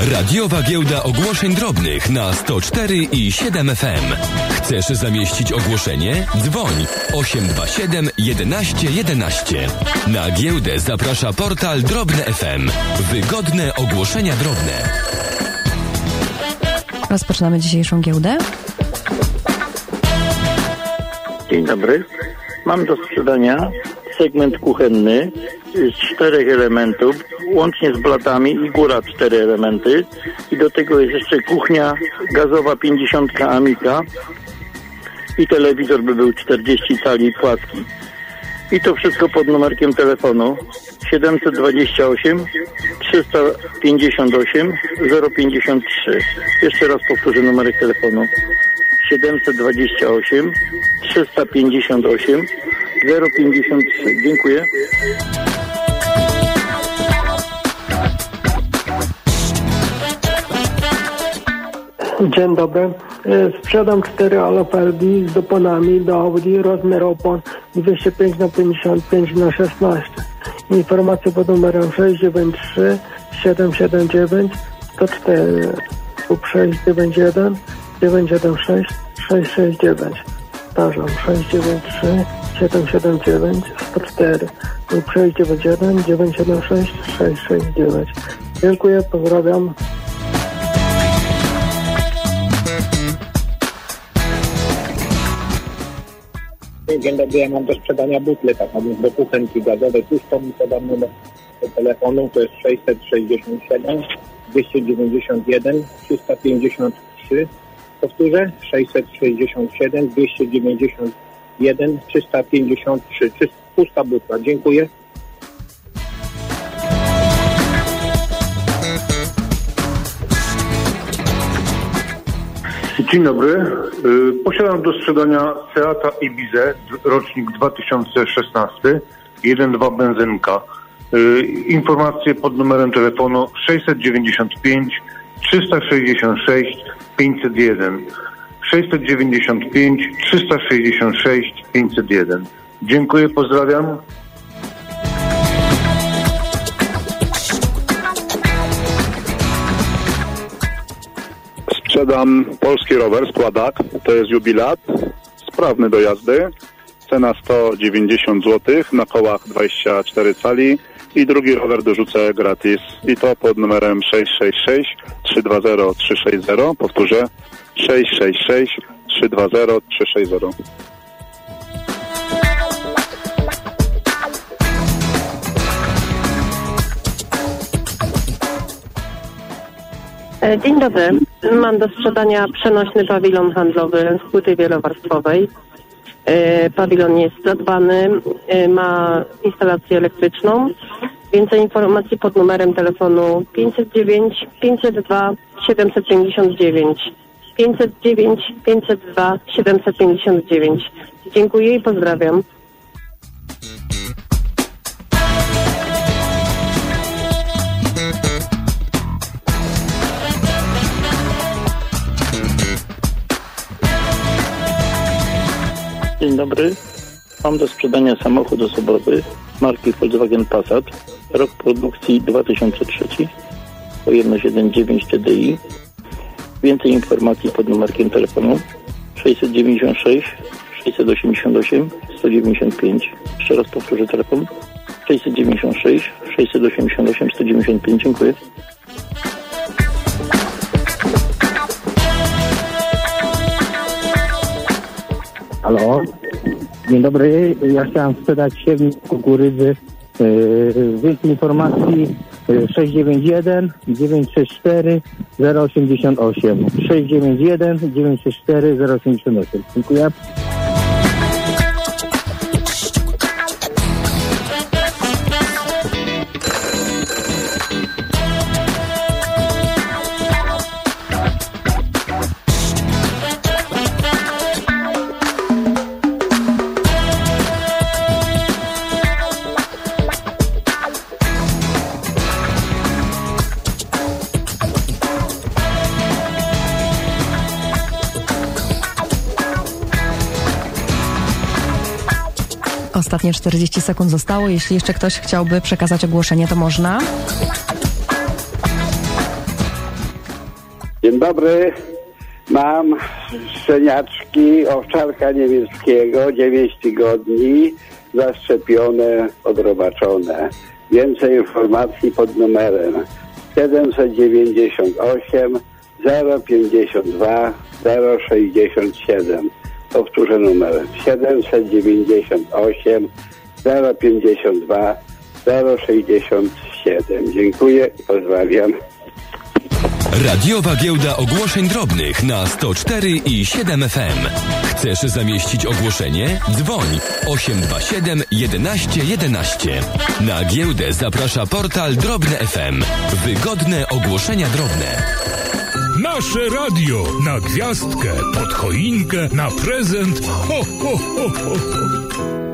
Radiowa Giełda Ogłoszeń Drobnych na 104 i 7 FM. Chcesz zamieścić ogłoszenie? Dzwoń 827 11 11. Na giełdę zaprasza portal Drobne FM. Wygodne ogłoszenia drobne. Rozpoczynamy dzisiejszą giełdę. Dzień dobry. Mam do sprzedania segment kuchenny z 4 elementów, łącznie z blatami i góra 4 elementy. I do tego jest jeszcze kuchnia gazowa 50 Amiga i telewizor by był 40 cali płaski. I to wszystko pod numerkiem telefonu 728 358 053. Jeszcze raz powtórzę numerek telefonu 728 358 053. Dziękuję. Dzień dobry. Sprzedam 4 Aloperdi z doponami do Audi, rozmiar opon 205x55x16. Informacje pod numerem 693 779 104 lub 691 976 669. Powtarzam 693 779 104 lub 691 976 669. Dziękuję, pozdrawiam. Dzień dobry, ja mam do sprzedania butle, tak więc do kuchenki gazowej. Pustą mi podam numer telefonu, to jest 667 291 353. Powtórzę, 667 291 353. Pusta butla. Dziękuję. Dzień dobry. Posiadam do sprzedania Seata Ibizę, rocznik 2016, 1.2 benzynka. Informacje pod numerem telefonu 695 366 501. 695 366 501. Dziękuję, pozdrawiam. Sprzedam polski rower, składak, to jest jubilat, sprawny do jazdy, cena 190 zł, na kołach 24 cali i drugi rower dorzucę gratis i to pod numerem 666 320 360, powtórzę 666 320 360. Dzień dobry. Mam do sprzedania przenośny pawilon handlowy z płyty wielowarstwowej. Pawilon jest zadbany, ma instalację elektryczną. Więcej informacji pod numerem telefonu 509 502 759. 509 502 759. Dziękuję i pozdrawiam. Dzień dobry. Mam do sprzedania samochód osobowy marki Volkswagen Passat. Rok produkcji 2003. Pojemność 1.9 TDI. Więcej informacji pod numerkiem telefonu 696 688 195. Jeszcze raz powtórzę telefon 696 688 195. Dziękuję. Halo, dzień dobry, ja chciałem sprzedać siewnik kukurydzy, więcej informacji 691 964 088, 691 964 088, dziękuję. Ostatnie 40 sekund zostało. Jeśli jeszcze ktoś chciałby przekazać ogłoszenie, to można. Dzień dobry. Mam szczeniaczki owczarka niemieckiego, 9 tygodni, zaszczepione, odrobaczone. Więcej informacji pod numerem 798 052 067. Powtórzę numer 798 052 067. Dziękuję i pozdrawiam. Radiowa Giełda Ogłoszeń Drobnych na 104,7 FM. Chcesz zamieścić ogłoszenie? Dzwoń 827 11 11. Na giełdę zaprasza portal Drobne FM. Wygodne ogłoszenia drobne. Nasze radio na gwiazdkę, pod choinkę, na prezent. Ho, ho, ho, ho, ho.